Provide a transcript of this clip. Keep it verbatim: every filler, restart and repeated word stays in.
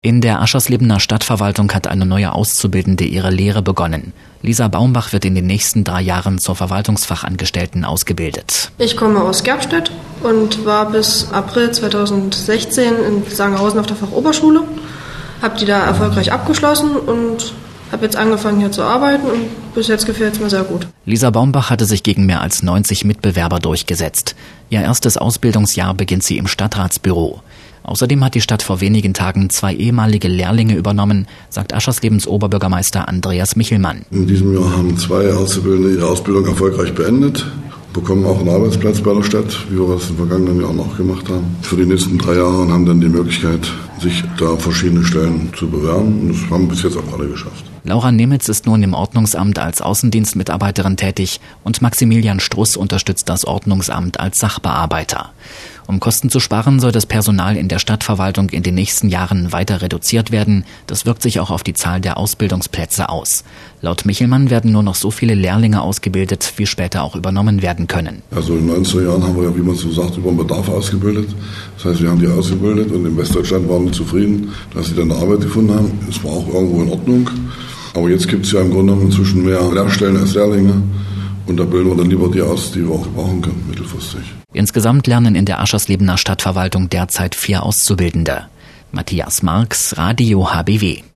In der Ascherslebner Stadtverwaltung hat eine neue Auszubildende ihre Lehre begonnen. Lisa Baumbach wird in den nächsten drei Jahren zur Verwaltungsfachangestellten ausgebildet. Ich komme aus Gerbstedt und war bis April zweitausendsechzehn in Sangerhausen auf der Fachoberschule. Habe die da erfolgreich abgeschlossen und habe jetzt angefangen hier zu arbeiten und bis jetzt gefällt es mir sehr gut. Lisa Baumbach hatte sich gegen mehr als neunzig Mitbewerber durchgesetzt. Ihr erstes Ausbildungsjahr beginnt sie im Stadtratsbüro. Außerdem hat die Stadt vor wenigen Tagen zwei ehemalige Lehrlinge übernommen, sagt Ascherslebens Oberbürgermeister Andreas Michelmann. In diesem Jahr haben zwei Auszubildende ihre Ausbildung erfolgreich beendet, bekommen auch einen Arbeitsplatz bei der Stadt, wie wir das im vergangenen Jahr noch gemacht haben. Für die nächsten drei Jahre und haben dann die Möglichkeit, sich da auf verschiedene Stellen zu bewerben. Und das haben bis jetzt auch alle geschafft. Laura Nemitz ist nun im Ordnungsamt als Außendienstmitarbeiterin tätig und Maximilian Struss unterstützt das Ordnungsamt als Sachbearbeiter. Um Kosten zu sparen, soll das Personal in der Stadtverwaltung in den nächsten Jahren weiter reduziert werden. Das wirkt sich auch auf die Zahl der Ausbildungsplätze aus. Laut Michelmann werden nur noch so viele Lehrlinge ausgebildet, wie später auch übernommen werden können. Also in den neunziger Jahren haben wir ja, wie man so sagt, über den Bedarf ausgebildet. Das heißt, wir haben die ausgebildet und in Westdeutschland waren die zufrieden, dass sie dann eine Arbeit gefunden haben. Es war auch irgendwo in Ordnung. Aber jetzt gibt es ja im Grunde genommen inzwischen mehr Lehrstellen als Lehrlinge. Und da bilden wir dann lieber die aus, die wir auch brauchen können, mittelfristig. Insgesamt lernen in der Ascherslebner Stadtverwaltung derzeit vier Auszubildende. Matthias Marx, Radio H B W.